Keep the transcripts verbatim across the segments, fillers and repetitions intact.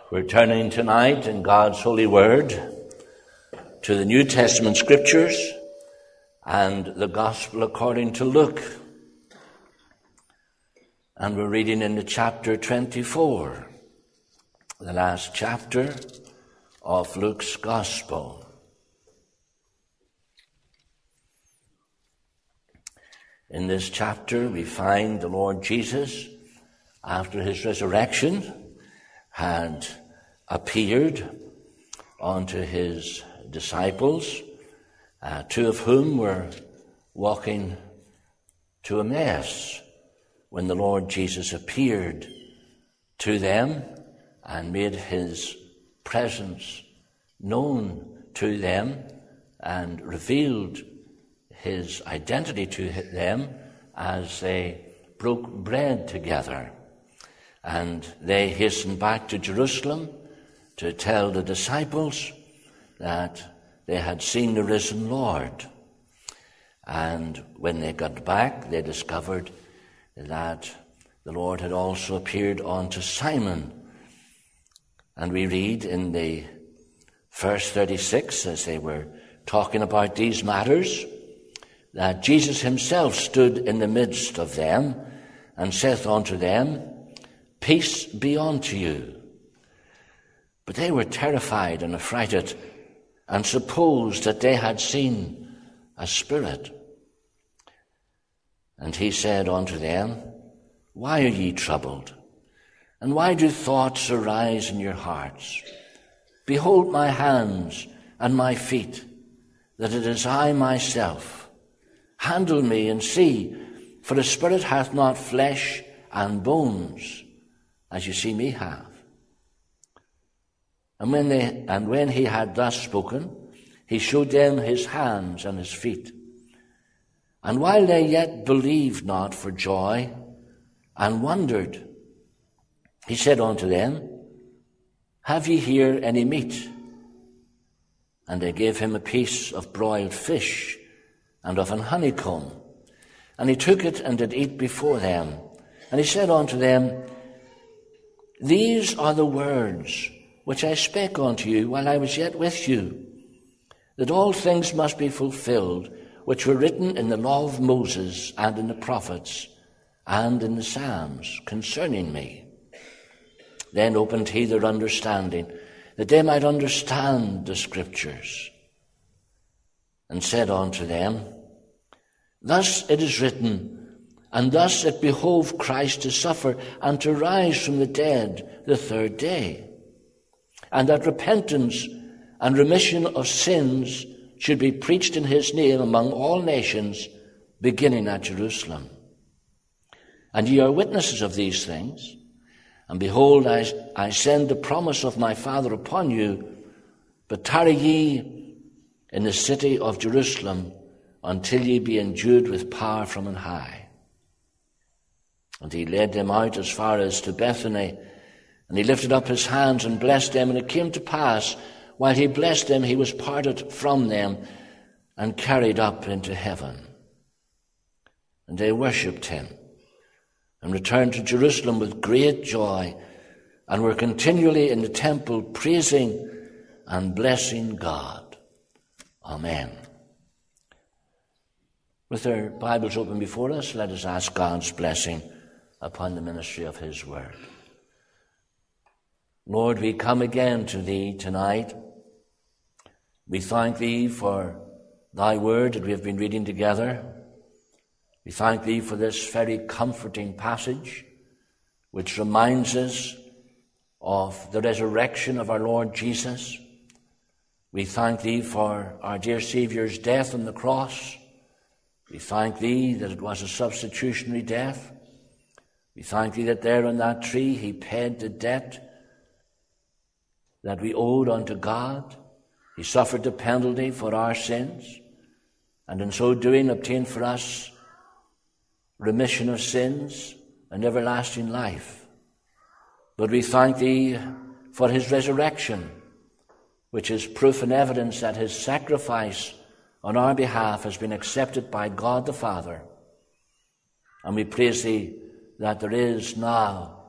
We're turning tonight in God's holy word to the New Testament scriptures and the Gospel according to Luke. And we're reading into chapter twenty-four, the last chapter of Luke's Gospel. In this chapter we find the Lord Jesus, after his resurrection, had appeared unto his disciples, uh, two of whom were walking to Emmaus when the Lord Jesus appeared to them and made his presence known to them and revealed his identity to them as they broke bread together. And they hastened back to Jerusalem to tell the disciples that they had seen the risen Lord. And when they got back, they discovered that the Lord had also appeared unto Simon. And we read in the verse thirty-six, as they were talking about these matters, that Jesus himself stood in the midst of them and saith unto them, Peace be unto you. But they were terrified and affrighted, and supposed that they had seen a spirit. And he said unto them, Why are ye troubled? And why do thoughts arise in your hearts? Behold my hands and my feet, that it is I myself. Handle me and see, for the spirit hath not flesh and bones, as you see me have. And when they and when he had thus spoken, he showed them his hands and his feet. And while they yet believed not for joy, and wondered, he said unto them, Have ye here any meat? And they gave him a piece of broiled fish, and of an honeycomb. And he took it and did eat before them. And he said unto them, These are the words which I spake unto you while I was yet with you, that all things must be fulfilled which were written in the law of Moses and in the prophets and in the Psalms concerning me. Then opened he their understanding, that they might understand the scriptures, and said unto them, Thus it is written, and thus it behoved Christ to suffer and to rise from the dead the third day, and that repentance and remission of sins should be preached in his name among all nations, beginning at Jerusalem. And ye are witnesses of these things. And behold, I, I send the promise of my Father upon you, but tarry ye in the city of Jerusalem until ye be endued with power from on high. And he led them out as far as to Bethany, and he lifted up his hands and blessed them. And it came to pass, while he blessed them, he was parted from them and carried up into heaven. And they worshipped him and returned to Jerusalem with great joy, and were continually in the temple praising and blessing God. Amen. With our Bibles open before us, let us ask God's blessing upon the ministry of his word. Lord, we come again to thee tonight. We thank thee for thy word that we have been reading together. We thank thee for this very comforting passage, which reminds us of the resurrection of our Lord Jesus. We thank thee for our dear Saviour's death on the cross. We thank thee that it was a substitutionary death. We thank thee that there on that tree he paid the debt that we owed unto God. He suffered the penalty for our sins, and in so doing obtained for us remission of sins and everlasting life. But we thank thee for his resurrection, which is proof and evidence that his sacrifice on our behalf has been accepted by God the Father. And we praise thee that there is now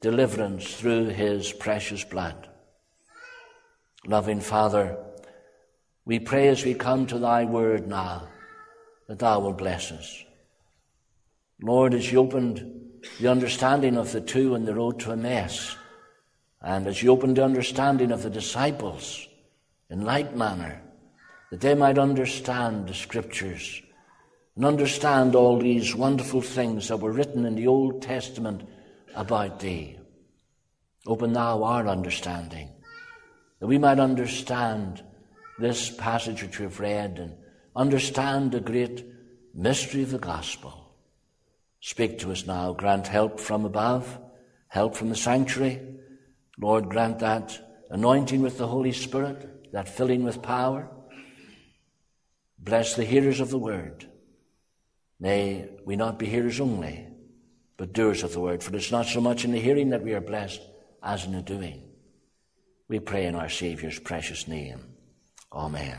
deliverance through his precious blood. Loving Father, we pray as we come to thy word now that thou will bless us. Lord, as you opened the understanding of the two on the road to Emmaus, and as you opened the understanding of the disciples in like manner, that they might understand the Scriptures and understand all these wonderful things that were written in the Old Testament about thee. Open thou our understanding, that we might understand this passage which we've read and understand the great mystery of the gospel. Speak to us now. Grant help from above, help from the sanctuary. Lord, grant that anointing with the Holy Spirit, that filling with power. Bless the hearers of the word. May we not be hearers only, but doers of the word. For it's not so much in the hearing that we are blessed as in the doing. We pray in our Saviour's precious name. Amen.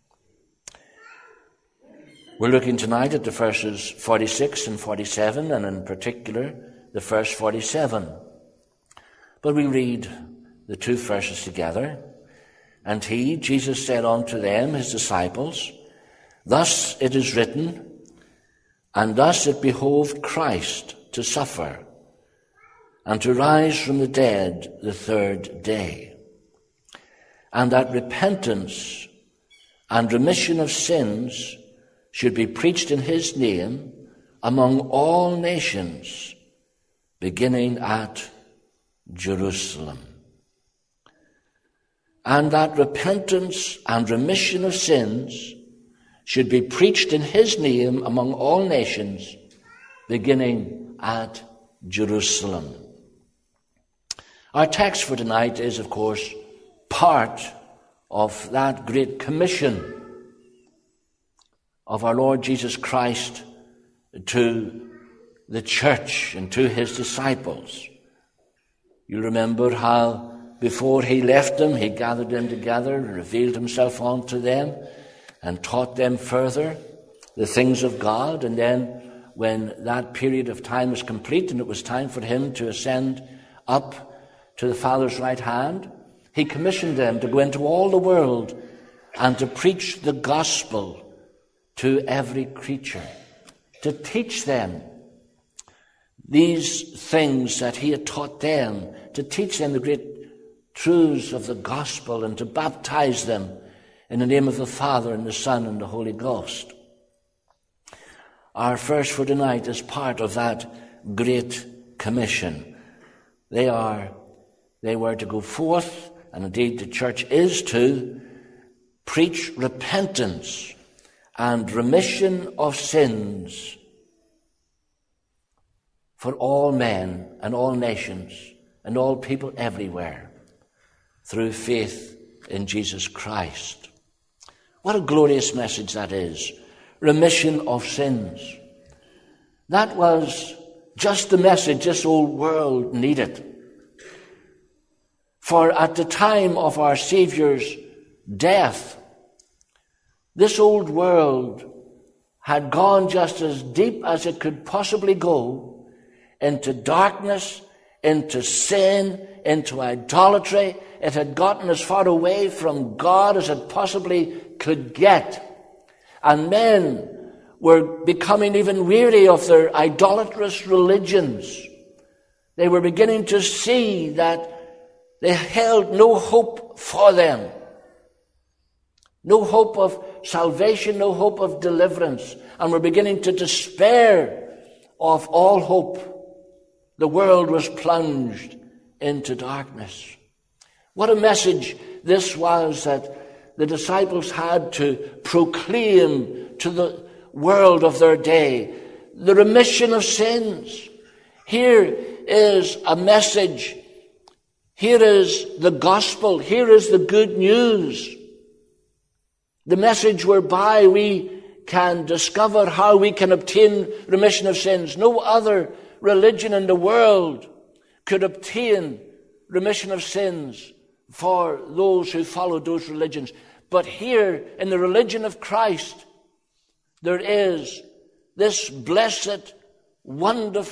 We're looking tonight at the verses forty-six and forty-seven, and in particular the verse forty-seven. But we read the two verses together. And he, Jesus, said unto them, his disciples, Thus it is written, and thus it behoved Christ to suffer, and to rise from the dead the third day, and that repentance and remission of sins should be preached in his name among all nations, beginning at Jerusalem. And that repentance and remission of sins should be preached in his name among all nations, beginning at Jerusalem. Our text for tonight is, of course, part of that great commission of our Lord Jesus Christ to the church and to his disciples. You remember how before he left them, he gathered them together and revealed himself unto them and taught them further the things of God. And then when that period of time was complete and it was time for him to ascend up to the Father's right hand, he commissioned them to go into all the world and to preach the gospel to every creature, to teach them these things that he had taught them, to teach them the great truths of the gospel, and to baptize them in the name of the Father and the Son and the Holy Ghost. Our verse for tonight is part of that great commission. They are, they were to go forth, and indeed the church is to preach repentance and remission of sins for all men and all nations and all people everywhere through faith in Jesus Christ. What a glorious message that is. Remission of sins. That was just the message this old world needed. For at the time of our Saviour's death, this old world had gone just as deep as it could possibly go into darkness, into sin, into idolatry. It had gotten as far away from God as it possibly could get. And men were becoming even weary of their idolatrous religions. They were beginning to see that they held no hope for them. No hope of salvation, no hope of deliverance. And were beginning to despair of all hope. The world was plunged into darkness. What a message this was that the disciples had to proclaim to the world of their day. The remission of sins. Here is a message. Here is the gospel. Here is the good news. The message whereby we can discover how we can obtain remission of sins. No other religion in the world could obtain remission of sins for those who followed those religions. But here in the religion of Christ, there is this blessed, wonderful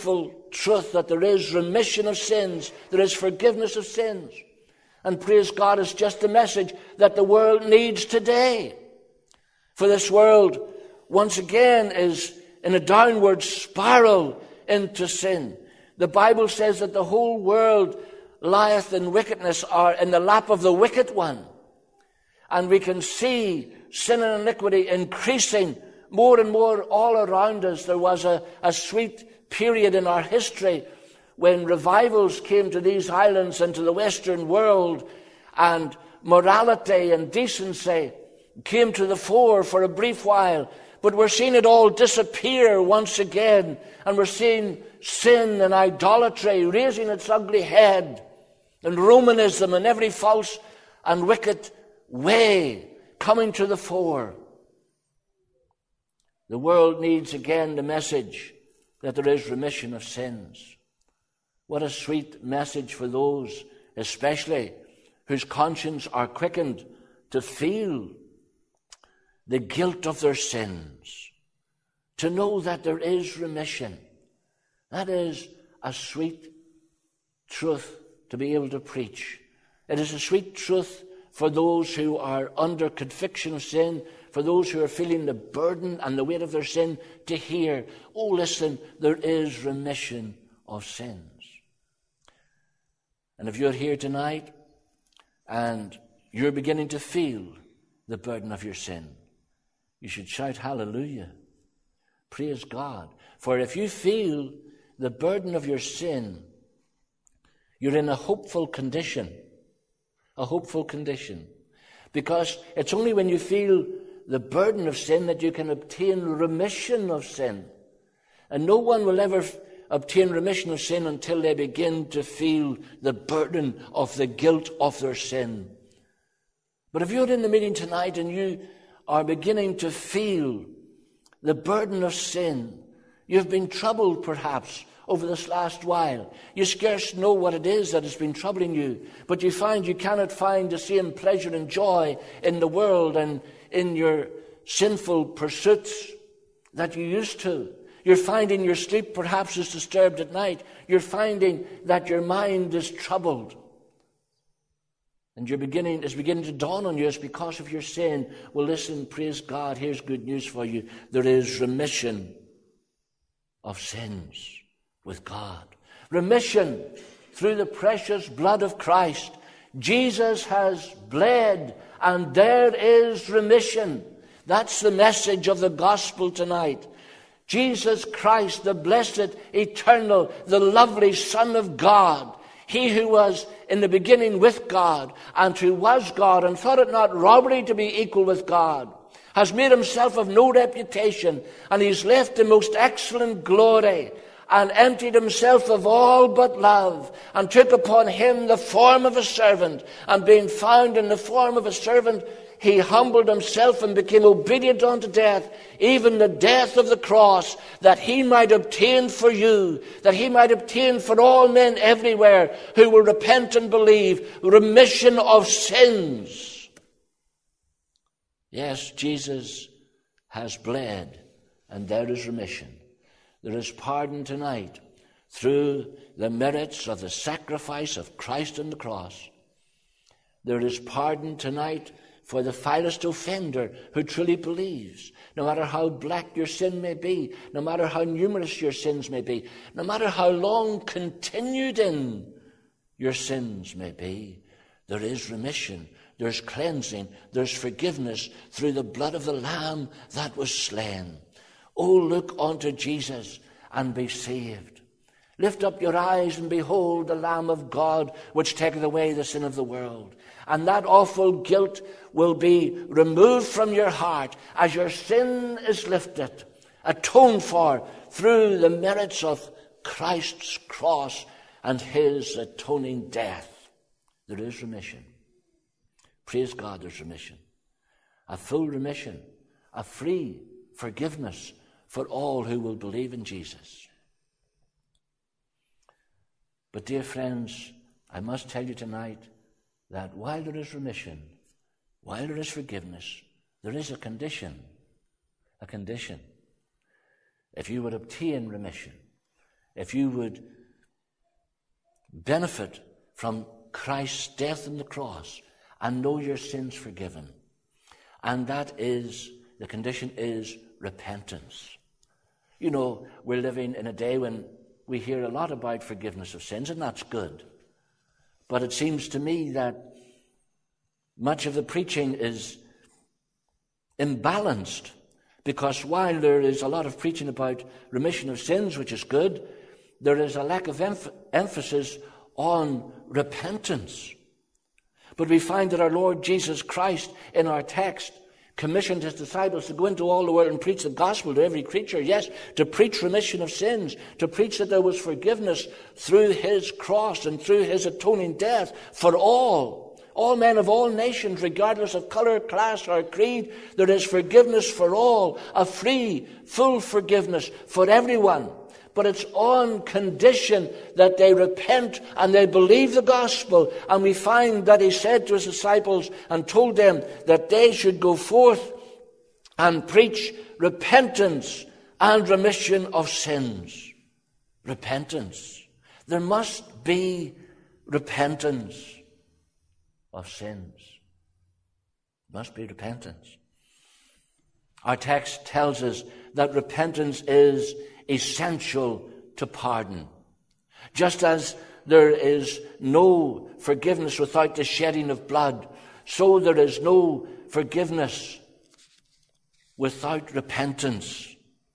truth that there is remission of sins, there is forgiveness of sins. And praise God, it's just the message that the world needs today. For this world, once again, is in a downward spiral into sin. The Bible says that the whole world lieth in wickedness, or in the lap of the wicked one. And we can see sin and iniquity increasing more and more all around us. There was a, a sweet period in our history when revivals came to these islands and to the Western world, and morality and decency came to the fore for a brief while. But we're seeing it all disappear once again, and we're seeing sin and idolatry raising its ugly head, and Romanism and every false and wicked way coming to the fore. The world needs again the message that there is remission of sins. What a sweet message for those, especially whose conscience are quickened to feel the guilt of their sins, to know that there is remission. That is a sweet truth to be able to preach. It is a sweet truth for those who are under conviction of sin, for those who are feeling the burden and the weight of their sin, to hear, oh, listen, there is remission of sins. And if you're here tonight and you're beginning to feel the burden of your sin, you should shout hallelujah. Praise God. For if you feel the burden of your sin, you're in a hopeful condition. A hopeful condition. Because it's only when you feel the burden of sin that you can obtain remission of sin. And no one will ever f- obtain remission of sin until they begin to feel the burden of the guilt of their sin. But if you're in the meeting tonight and you are beginning to feel the burden of sin, you've been troubled perhaps over this last while. You scarce know what it is that has been troubling you, but you find you cannot find the same pleasure and joy in the world and in your sinful pursuits that you used to. You're finding your sleep perhaps is disturbed at night. You're finding that your mind is troubled. And you're beginning, it's beginning to dawn on you, it's because of your sin. Well, listen, praise God, here's good news for you. There is remission of sins with God. Remission through the precious blood of Christ. Jesus has bled, and there is remission. That's the message of the gospel tonight. Jesus Christ, the blessed, eternal, the lovely Son of God, he who was in the beginning with God, and who was God, and thought it not robbery to be equal with God, has made himself of no reputation, and he's left the most excellent glory, and emptied himself of all but love, and took upon him the form of a servant, and being found in the form of a servant, he humbled himself and became obedient unto death, even the death of the cross, that he might obtain for you, that he might obtain for all men everywhere who will repent and believe, remission of sins. Yes, Jesus has bled, and there is remission. There is pardon tonight through the merits of the sacrifice of Christ on the cross. There is pardon tonight for the vilest offender who truly believes, no matter how black your sin may be, no matter how numerous your sins may be, no matter how long continued in your sins may be, there is remission, there's cleansing, there's forgiveness through the blood of the Lamb that was slain. Oh, look unto Jesus and be saved. Lift up your eyes and behold the Lamb of God, which taketh away the sin of the world. And that awful guilt will be removed from your heart as your sin is lifted, atoned for through the merits of Christ's cross and his atoning death. There is remission. Praise God, there's remission. A full remission, a free forgiveness for all who will believe in Jesus. But dear friends, I must tell you tonight that while there is remission, while there is forgiveness, there is a condition. A condition. If you would obtain remission, if you would benefit from Christ's death on the cross and know your sins forgiven. And that is, the condition is repentance. You know, we're living in a day when we hear a lot about forgiveness of sins, and that's good. But it seems to me that much of the preaching is imbalanced, because while there is a lot of preaching about remission of sins, which is good, there is a lack of emph- emphasis on repentance. But we find that our Lord Jesus Christ, in our text, commissioned his disciples to go into all the world and preach the gospel to every creature. Yes, to preach remission of sins, to preach that there was forgiveness through his cross and through his atoning death for all. All men of all nations, regardless of color, class, or creed, there is forgiveness for all, a free, full forgiveness for everyone. But it's on condition that they repent and they believe the gospel. And we find that he said to his disciples and told them that they should go forth and preach repentance and remission of sins. Repentance. There must be repentance of sins. Must be repentance. Our text tells us that repentance is essential to pardon. Just as there is no forgiveness without the shedding of blood, so there is no forgiveness without repentance.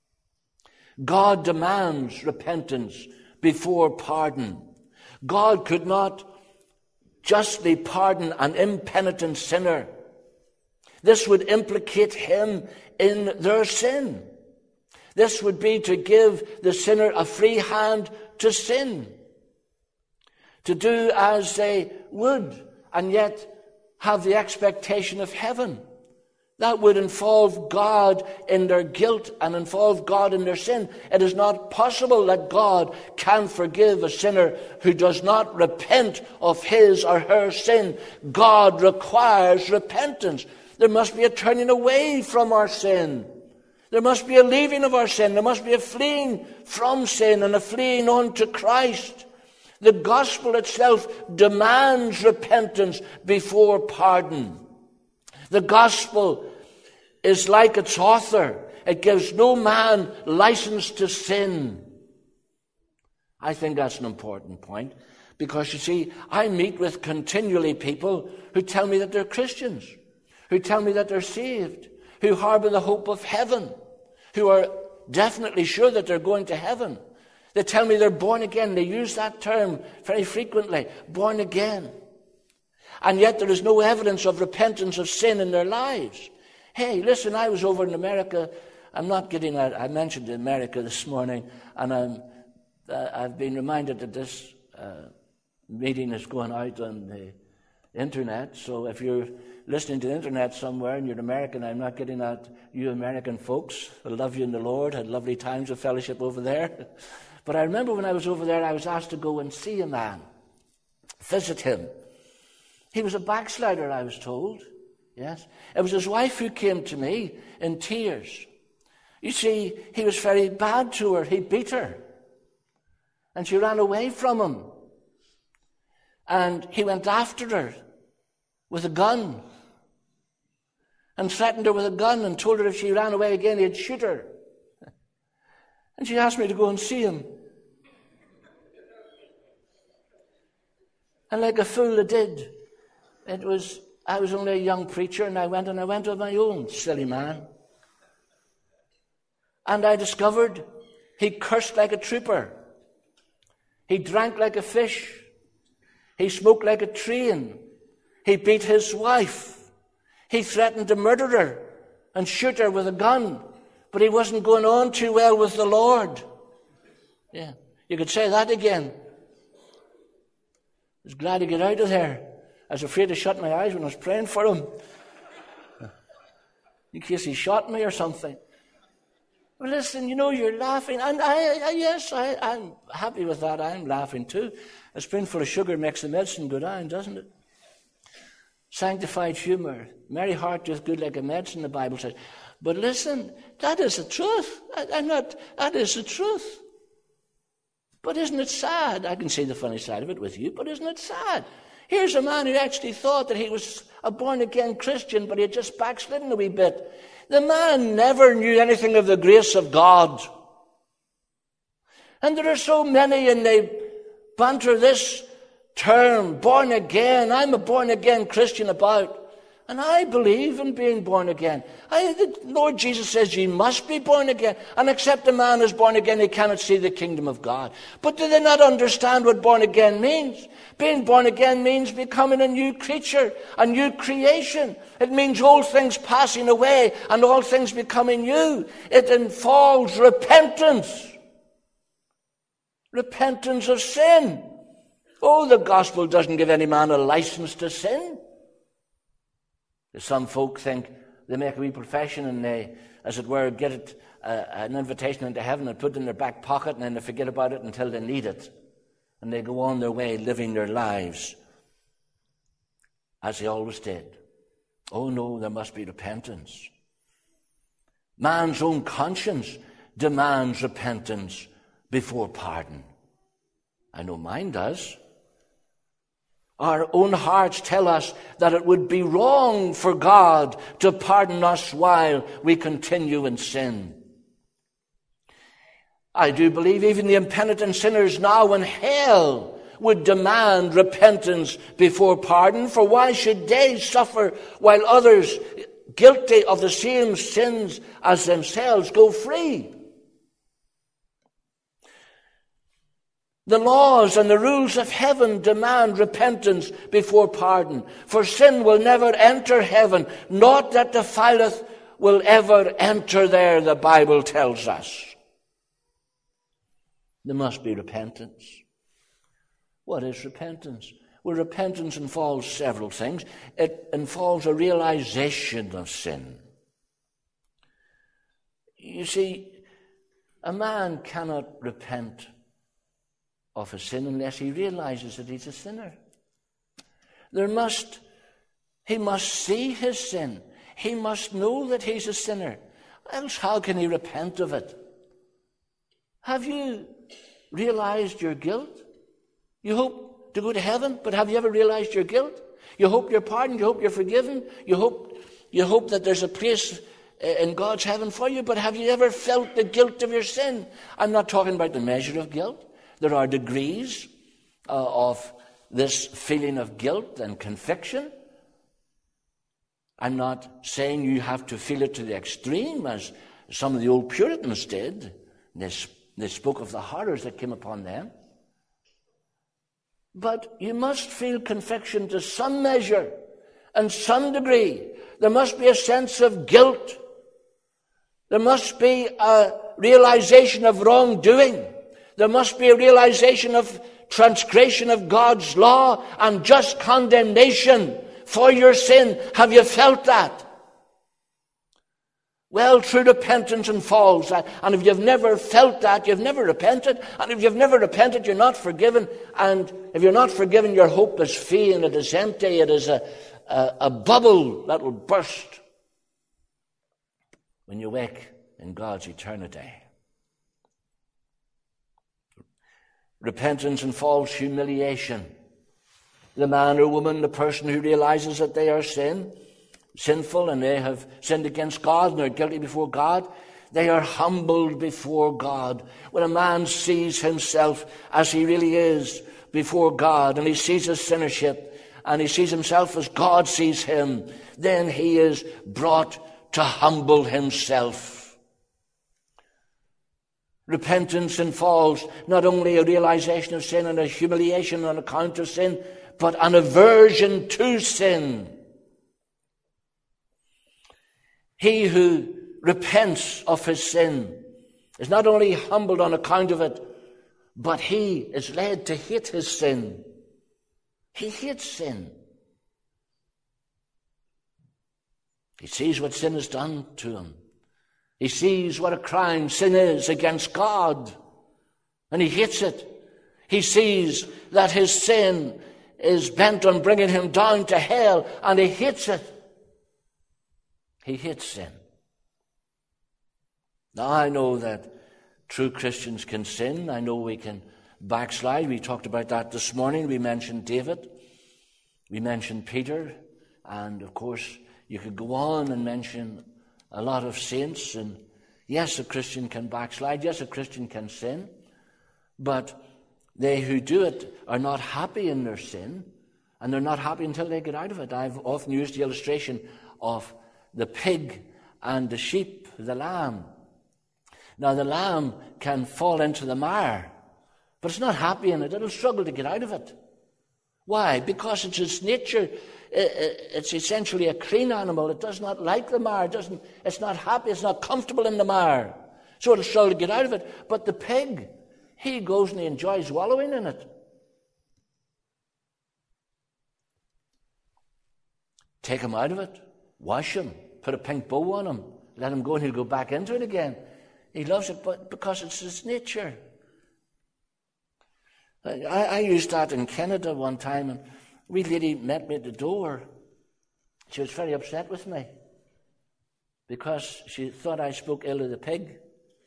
God demands repentance before pardon. God could not justly pardon an impenitent sinner. This would implicate him in their sin. This would be to give the sinner a free hand to sin, to do as they would, and yet have the expectation of heaven. That would involve God in their guilt and involve God in their sin. It is not possible that God can forgive a sinner who does not repent of his or her sin. God requires repentance. There must be a turning away from our sin. There must be a leaving of our sin. There must be a fleeing from sin and a fleeing on to Christ. The gospel itself demands repentance before pardon. The gospel is like its author. It gives no man license to sin. I think that's an important point, because you see, I meet with continually people who tell me that they're Christians, who tell me that they're saved, who harbor the hope of heaven, who are definitely sure that they're going to heaven. They tell me they're born again. They use that term very frequently, born again. And yet there is no evidence of repentance of sin in their lives. Hey, listen, I was over in America. I'm not getting at, I mentioned America this morning, and I'm, uh, I've been reminded that this uh, meeting is going out on the internet. So if you're listening to the internet somewhere and you're American, I'm not getting at you American folks. I love you in the Lord. Had lovely times of fellowship over there. But I remember when I was over there, I was asked to go and see a man, visit him. He was a backslider, I was told. Yes. It was his wife who came to me in tears. You see, he was very bad to her. He beat her. And she ran away from him. And he went after her with a gun and threatened her with a gun and told her if she ran away again, he'd shoot her. And she asked me to go and see him. And like a fool I did. It was, I was only a young preacher, and I went and I went on my own, silly man. And I discovered he cursed like a trooper. He drank like a fish. He smoked like a train. He beat his wife. He threatened to murder her and shoot her with a gun. But he wasn't going on too well with the Lord. Yeah, you could say that again. I was glad to get out of there. I was afraid to shut my eyes when I was praying for him, in case he shot me or something. Well, listen, you know, you're laughing. And I, I yes, I, I'm happy with that. I'm laughing too. A spoonful of sugar makes the medicine go down, doesn't it? Sanctified humor. Merry heart doeth good like a medicine, the Bible says. But listen, that is the truth. I, I'm not, that is the truth. But isn't it sad? I can see the funny side of it with you, but isn't it sad? Here's a man who actually thought that he was a born-again Christian, but he had just backslidden a wee bit. The man never knew anything of the grace of God. And there are so many, and they banter this term, born again. I'm a born-again Christian about. And I believe in being born again. I, the Lord Jesus says you must be born again. And except a man is born again, he cannot see the kingdom of God. But do they not understand what born again means? Being born again means becoming a new creature, a new creation. It means old things passing away and all things becoming new. It involves repentance. Repentance of sin. Oh, the gospel doesn't give any man a license to sin. Some folk think they make a wee profession and they, as it were, get it, uh, an invitation into heaven and put it in their back pocket, and then they forget about it until they need it. And they go on their way living their lives as they always did. Oh no, there must be repentance. Man's own conscience demands repentance before pardon. I know mine does. Our own hearts tell us that it would be wrong for God to pardon us while we continue in sin. I do believe even the impenitent sinners now in hell would demand repentance before pardon, for why should they suffer while others guilty of the same sins as themselves go free? The laws and the rules of heaven demand repentance before pardon. For sin will never enter heaven. Naught that defileth will ever enter there, the Bible tells us. There must be repentance. What is repentance? Well, repentance involves several things. It involves a realization of sin. You see, a man cannot repent of a sin unless he realizes that he's a sinner. There must, he must see his sin. He must know that he's a sinner. Else how can he repent of it? Have you realized your guilt? You hope to go to heaven, but have you ever realized your guilt? You hope you're pardoned, you hope you're forgiven, you hope, you hope that there's a place in God's heaven for you, but have you ever felt the guilt of your sin? I'm not talking about the measure of guilt. There are degrees uh, of this feeling of guilt and conviction. I'm not saying you have to feel it to the extreme, as some of the old Puritans did. They, they spoke of the horrors that came upon them. But you must feel conviction to some measure and some degree. There must be a sense of guilt. There must be a realization of wrongdoing. There must be a realization of transgression of God's law and just condemnation for your sin. Have you felt that? Well, true repentance involves that. And if you've never felt that, you've never repented. And if you've never repented, you're not forgiven. And if you're not forgiven, your hope is vain. It is empty. It is a, a, a bubble that will burst when you wake in God's eternity. Repentance involves humiliation. The man or woman, the person who realizes that they are sin, sinful and they have sinned against God and they're guilty before God, they are humbled before God. When a man sees himself as he really is before God, and he sees his sinnership, and he sees himself as God sees him, then he is brought to humble himself. Repentance involves not only a realization of sin and a humiliation on account of sin, but an aversion to sin. He who repents of his sin is not only humbled on account of it, but he is led to hate his sin. He hates sin. He sees what sin has done to him. He sees what a crime sin is against God, and he hates it. He sees that his sin is bent on bringing him down to hell, and he hates it. He hates sin. Now, I know that true Christians can sin. I know we can backslide. We talked about that this morning. We mentioned David. We mentioned Peter. And, of course, you could go on and mention a lot of saints. And, yes, a Christian can backslide. Yes, a Christian can sin. But they who do it are not happy in their sin. And they're not happy until they get out of it. I've often used the illustration of the pig and the sheep, the lamb. Now, the lamb can fall into the mire, but it's not happy in it. It'll struggle to get out of it. Why? Because it's its nature. It's essentially a clean animal. It does not like the mire. It doesn't, it's not happy. It's not comfortable in the mire. So it'll struggle to get out of it. But the pig, he goes and he enjoys wallowing in it. Take him out of it. Wash him. Put a pink bow on him. Let him go and he'll go back into it again. He loves it but because it's his nature. I, I used that in Canada one time, and a wee lady met me at the door. She was very upset with me because she thought I spoke ill of the pig.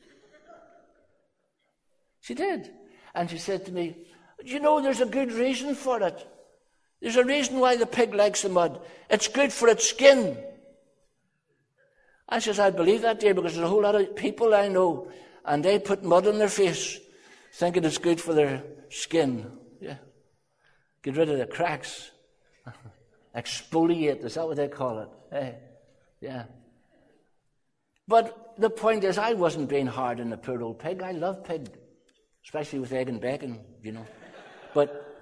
She did. And she said to me, you know, there's a good reason for it. There's a reason why the pig likes the mud. It's good for its skin. I says, I believe that, dear, because there's a whole lot of people I know, and they put mud on their face, thinking it's good for their skin. Yeah. Get rid of the cracks. Exfoliate, is that what they call it? Hey. Yeah. But the point is, I wasn't being hard on the poor old pig. I love pig, especially with egg and bacon, you know. But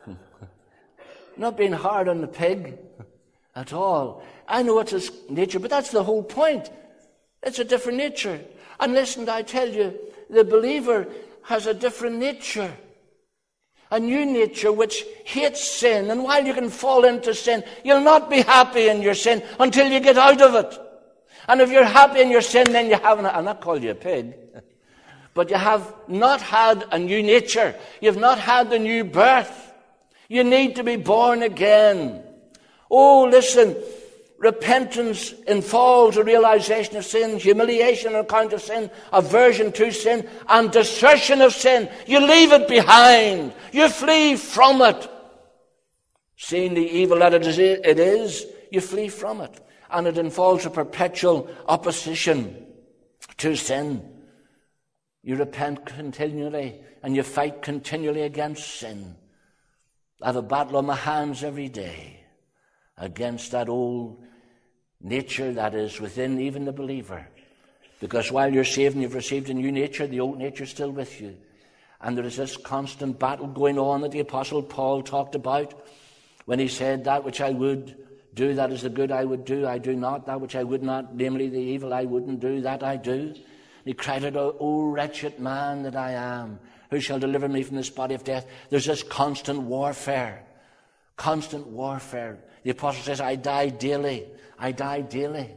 not being hard on the pig at all. I know it's his nature, but that's the whole point. It's a different nature. And listen, I tell you, the believer has a different nature. A new nature which hates sin. And while you can fall into sin, you'll not be happy in your sin until you get out of it. And if you're happy in your sin, then you haven't, I'll not call you a pig, but you have not had a new nature. You've not had the new birth. You need to be born again. Oh, listen, repentance involves a realization of sin, humiliation on account of sin, aversion to sin, and desertion of sin. You leave it behind. You flee from it. Seeing the evil that it is, you flee from it. And it involves a perpetual opposition to sin. You repent continually, and you fight continually against sin. I have a battle on my hands every day against that old nature that is within even the believer. Because while you're saved and you've received a new nature, the old nature is still with you. And there is this constant battle going on that the Apostle Paul talked about when he said, that which I would do, that is the good I would do, I do not. That which I would not, namely the evil I wouldn't do, that I do. He cried out, O wretched man that I am, who shall deliver me from this body of death? There's this constant warfare. Constant warfare. The apostle says, I die daily. I die daily.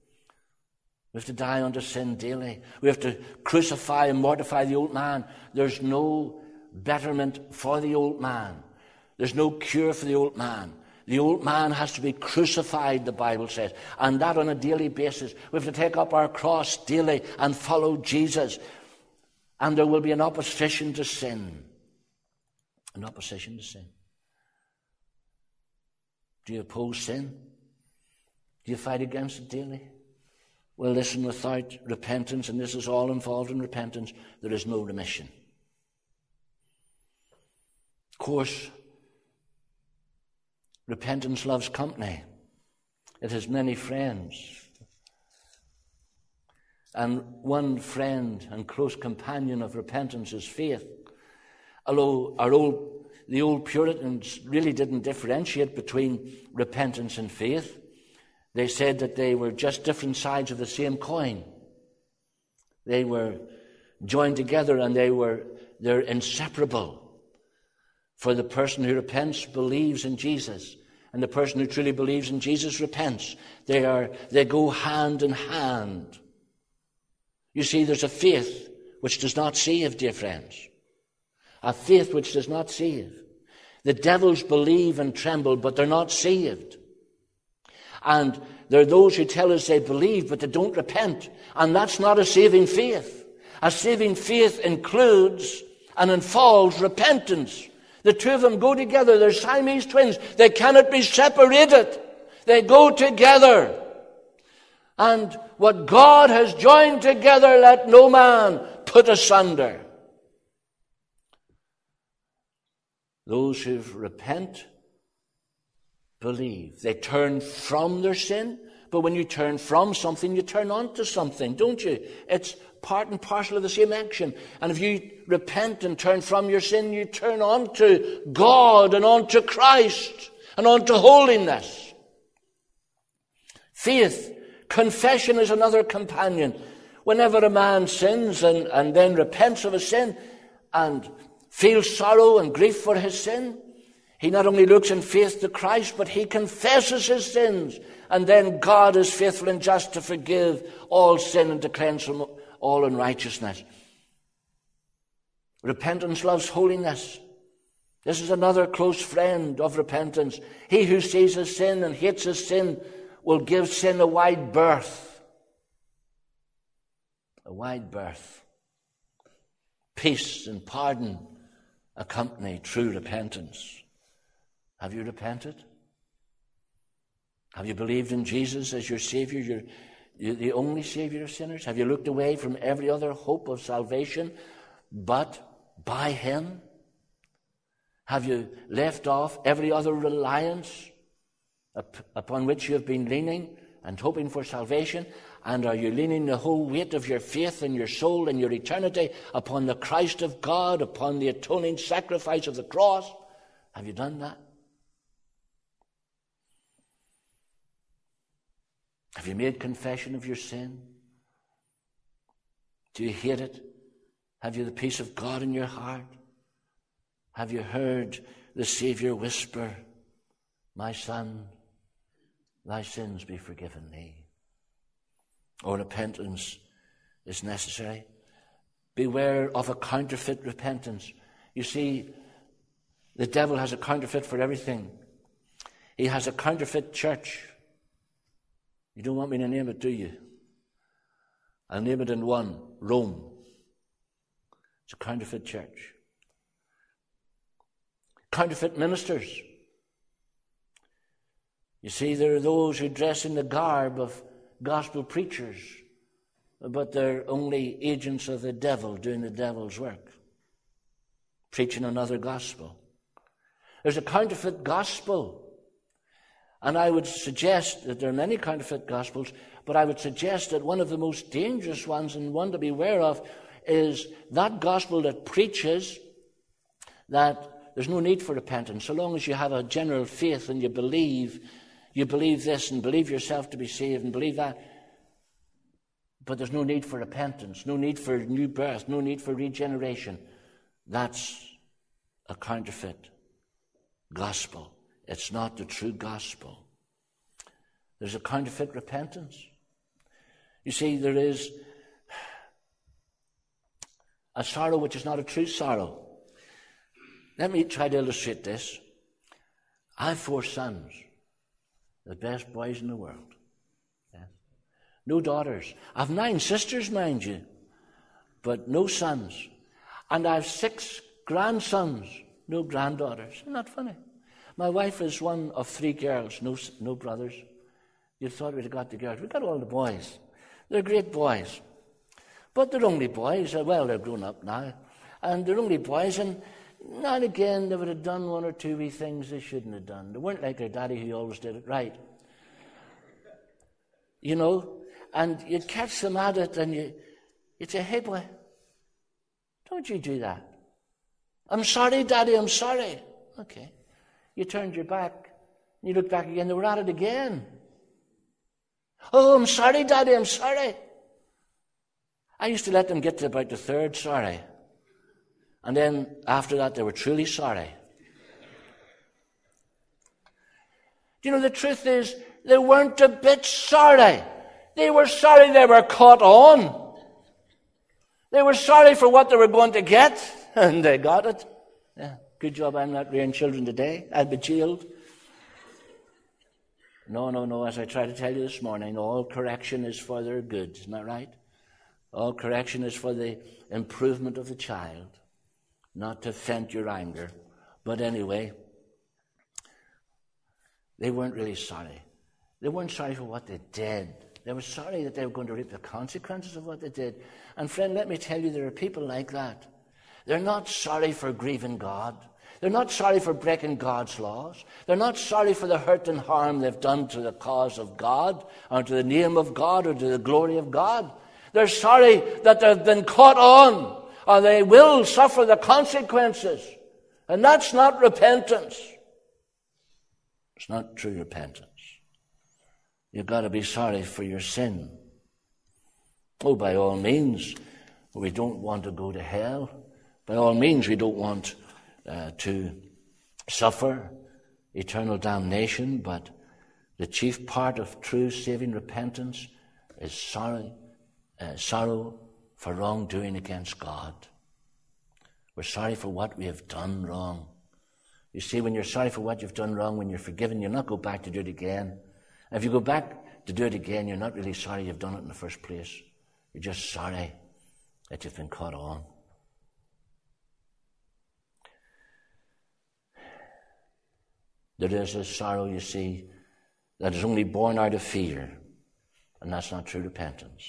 We have to die unto sin daily. We have to crucify and mortify the old man. There's no betterment for the old man. There's no cure for the old man. The old man has to be crucified, the Bible says, and that on a daily basis. We have to take up our cross daily and follow Jesus. And there will be an opposition to sin. An opposition to sin. Do you oppose sin? Do you fight against it daily? Well, listen, without repentance, and this is all involved in repentance, there is no remission. Of course, repentance loves company. It has many friends. And one friend and close companion of repentance is faith. Although our old, the old Puritans really didn't differentiate between repentance and faith. They said that they were just different sides of the same coin. They were joined together and they were they're inseparable. For the person who repents believes in Jesus, and the person who truly believes in Jesus repents. They are they go hand in hand. You see, there's a faith which does not save, dear friends. A faith which does not save. The devils believe and tremble, but they're not saved. And there are those who tell us they believe, but they don't repent. And that's not a saving faith. A saving faith includes and involves repentance. The two of them go together. They're Siamese twins. They cannot be separated. They go together. And what God has joined together, let no man put asunder. Those who repent, believe. They turn from their sin. But when you turn from something, you turn on to something, don't you? It's part and parcel of the same action. And if you repent and turn from your sin, you turn on to God and on to Christ and on to holiness. Faith, confession is another companion. Whenever a man sins and, and then repents of his sin and feels sorrow and grief for his sin, he not only looks in faith to Christ, but he confesses his sins. And then God is faithful and just to forgive all sin and to cleanse from all unrighteousness. Repentance loves holiness. This is another close friend of repentance. He who sees his sin and hates his sin will give sin a wide berth. A wide berth. Peace and pardon accompany true repentance. Have you repented? Have you believed in Jesus as your Savior, your, you're the only Savior of sinners? Have you looked away from every other hope of salvation but by Him? Have you left off every other reliance up, upon which you have been leaning and hoping for salvation? And are you leaning the whole weight of your faith and your soul and your eternity upon the Christ of God, upon the atoning sacrifice of the cross? Have you done that? Have you made confession of your sin? Do you hate it? Have you the peace of God in your heart? Have you heard the Savior whisper, "My son, thy sins be forgiven thee"? Or repentance is necessary. Beware of a counterfeit repentance. You see, the devil has a counterfeit for everything. He has a counterfeit church. You don't want me to name it, do you? I'll name it in one: Rome. It's a counterfeit church. Counterfeit ministers. You see, there are those who dress in the garb of gospel preachers, but they're only agents of the devil doing the devil's work, preaching another gospel. There's a counterfeit gospel. And I would suggest that there are many counterfeit gospels, but I would suggest that one of the most dangerous ones and one to be aware of is that gospel that preaches that there's no need for repentance. So long as you have a general faith and you believe, you believe this and believe yourself to be saved and believe that, but there's no need for repentance, no need for new birth, no need for regeneration. That's a counterfeit gospel. It's not the true gospel. There's a counterfeit repentance. You see, there is a sorrow which is not a true sorrow. Let me try to illustrate this. I have four sons, the best boys in the world. Yeah. No daughters. I have nine sisters, mind you, but no sons. And I have six grandsons, no granddaughters. Isn't that funny? My wife is one of three girls, no, no brothers. You thought we'd have got the girls. We've got all the boys. They're great boys. But they're only boys. Well, they're grown up now. And they're only boys. And now and again, they would have done one or two wee things they shouldn't have done. They weren't like their daddy who always did it right. You know? And you'd catch them at it and you, you'd say, "Hey, boy, don't you do that." "I'm sorry, Daddy, I'm sorry." Okay. You turned your back. You looked back again. They were at it again. "Oh, I'm sorry, Daddy, I'm sorry." I used to let them get to about the third sorry. And then after that, they were truly sorry. Do you know, the truth is, they weren't a bit sorry. They were sorry they were caught on. They were sorry for what they were going to get, and they got it. Yeah. Good job I'm not rearing children today. I'd be jailed. No, no, no. As I tried to tell you this morning, all correction is for their good. Isn't that right? All correction is for the improvement of the child. not to vent your anger. But anyway, they weren't really sorry. They weren't sorry for what they did. They were sorry that they were going to reap the consequences of what they did. And friend, let me tell you, there are people like that. They're not sorry for grieving God. They're not sorry for breaking God's laws. They're not sorry for the hurt and harm they've done to the cause of God, or to the name of God, or to the glory of God. They're sorry that they've been caught on, or they will suffer the consequences. And that's not repentance. It's not true repentance. You've got to be sorry for your sin. Oh, by all means, we don't want to go to hell. By all means, we don't want uh, to suffer eternal damnation, but the chief part of true saving repentance is sorrow, uh, sorrow for wrongdoing against God. We're sorry for what we have done wrong. You see, when you're sorry for what you've done wrong, when you're forgiven, you'll not go back to do it again. And if you go back to do it again, you're not really sorry you've done it in the first place. You're just sorry that you've been caught on. There is a sorrow, you see, that is only born out of fear, and that's not true repentance.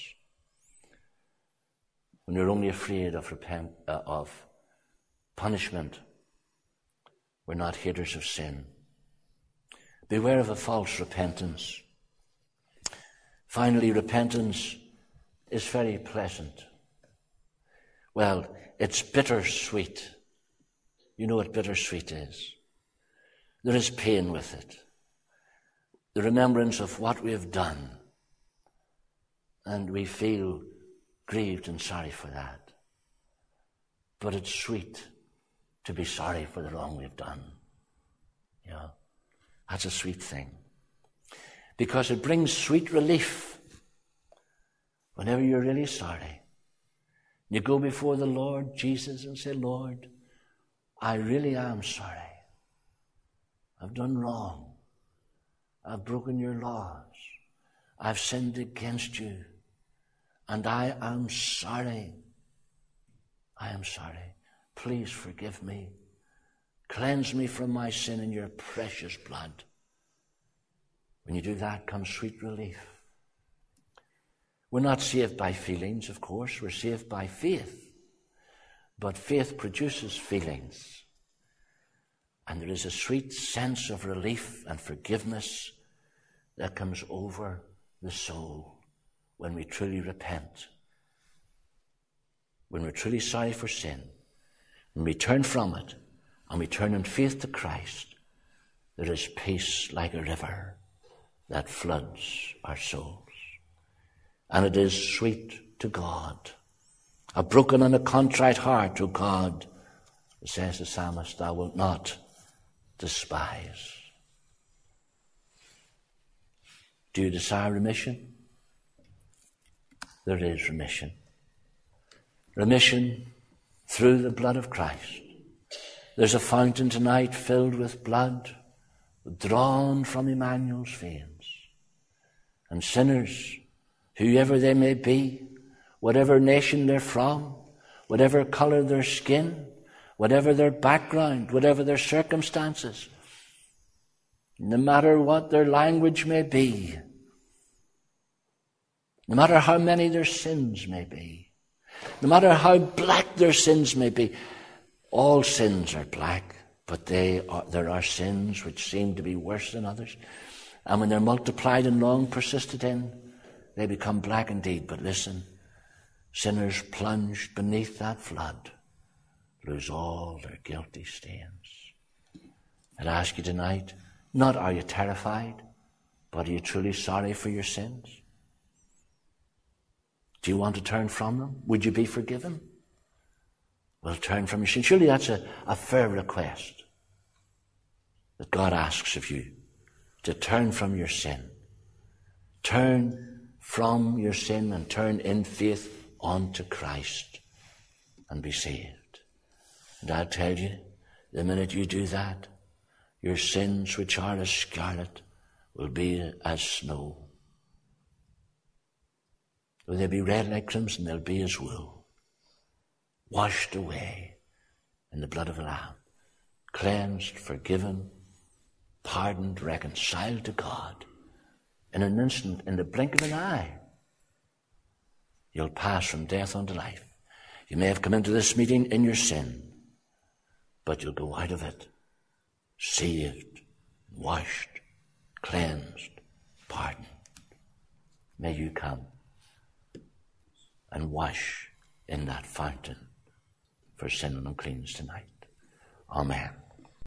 When you're only afraid of repent uh, of punishment, we're not haters of sin. Beware of a false repentance. Finally, repentance is very pleasant. Well, it's bittersweet. You know what bittersweet is. There is pain with it. The remembrance of what we have done. And we feel grieved and sorry for that. But it's sweet to be sorry for the wrong we've done. You know, that's a sweet thing. Because it brings sweet relief whenever you're really sorry. You go before the Lord Jesus and say, Lord, I really am sorry. I've done wrong. I've broken your laws. I've sinned against you. And I am sorry. I am sorry. Please forgive me. Cleanse me from my sin in your precious blood. When you do that, comes sweet relief. We're not saved by feelings, of course. We're saved by faith. But faith produces feelings. And there is a sweet sense of relief and forgiveness that comes over the soul when we truly repent. When we're truly sorry for sin. When we turn from it and we turn in faith to Christ, there is peace like a river that floods our souls. And it is sweet to God. A broken and a contrite heart, O God, says the psalmist, thou wilt not despise. Do you desire remission? There is remission. Remission through the blood of Christ. There's a fountain tonight filled with blood, drawn from Emmanuel's veins. And sinners, whoever they may be, whatever nation they're from, whatever color their skin, whatever their background, whatever their circumstances, no matter what their language may be, no matter how many their sins may be, no matter how black their sins may be, all sins are black, but they are, there are sins which seem to be worse than others. And when they're multiplied and long persisted in, they become black indeed. But listen, sinners plunged beneath that flood lose all their guilty stains. I'd ask you tonight, not are you terrified, but are you truly sorry for your sins? Do you want to turn from them? Would you be forgiven? Well, turn from your sin. Surely that's a, a fair request that God asks of you, to turn from your sin. Turn from your sin and turn in faith unto Christ and be saved. And I'll tell you, the minute you do that, your sins which are as scarlet will be as snow. Though they be red like crimson, they'll be as wool, washed away in the blood of the Lamb. Cleansed, forgiven, pardoned, reconciled to God. In an instant, in the blink of an eye, you'll pass from death unto life. You may have come into this meeting in your sin, but you'll go out of it saved, washed, cleansed, pardoned. May you come and wash in that fountain for sin and uncleanness tonight. Amen.